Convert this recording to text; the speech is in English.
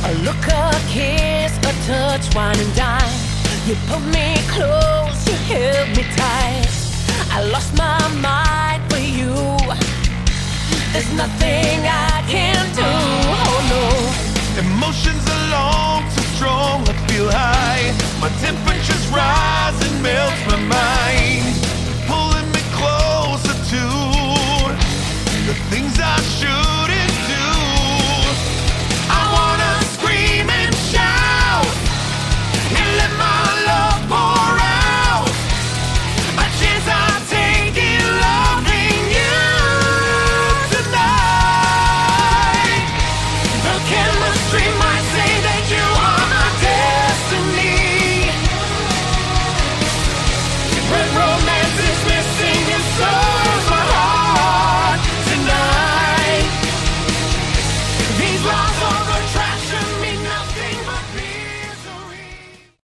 A look, a kiss, a touch, wine and dine. You pulled me close, you held me tight. I lost my mind for you. There's nothing I can do, oh no. Emotions are long, too strong, I feel high. My temperature's rising, melts my mind. Pulling me closer to the things I shouldn't do. I wanna scream and shout and let my love pour out. A chance I take in loving you tonight. The chemistry might say that you are my destiny, but romance is missing and so is my heart tonight. These laws of attraction